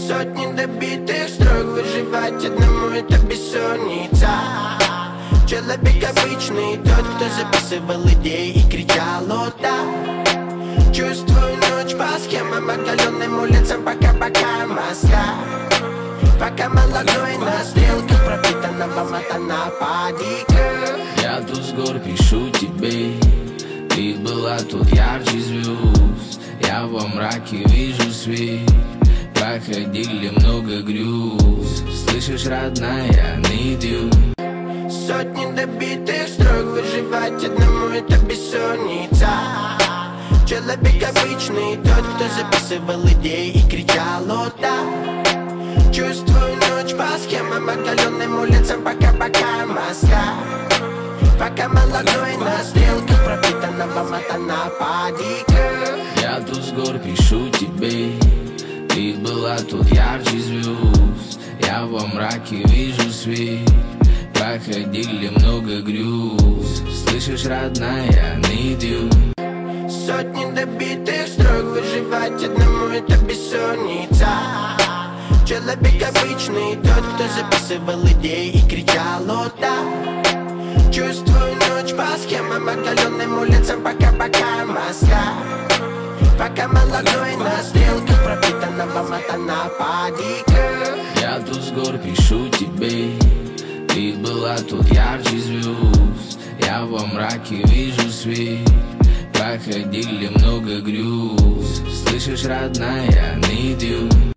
Сотни добитых строк, выживать одному это бессонница. Человек обычный, тот, кто записывал идеи и кричал «О да». Чувствую ночь по схемам, оголенным улицам, пока моста. Пока молодой на стрелках пропитанного мата нападика. Я тут с гор пишу тебе, ты была тут ярче звезд. Я во мраке вижу свет, проходили много грез. Слышишь, родная, need you. Сотни добитых строк, выживать одному это бессонница. Человек обычный, тот, кто записывал идеи и кричал «О да». Чувствую ночь по схемам, оголенным улицам, пока моста. Пока молодой на стрелках пропитанного мата нападика. Я тут с гор пишу тебе, ты была тут ярче звезд. Я во мраке вижу свет, проходили много грез. Слышишь, родная, need you. Сотни добитых строк, выживать одному это бессонница. Человек обычный, тот, кто записывал идеи и кричал «О да». Чувствую ночь по схемам, оголенным улицам, пока моста. Пока молодой на стрелках пропитанного мата нападика. Я тут с гор пишу тебе, ты была тут ярче звезд. Я во мраке вижу свет, проходили много грез. Слышишь, родная, need you.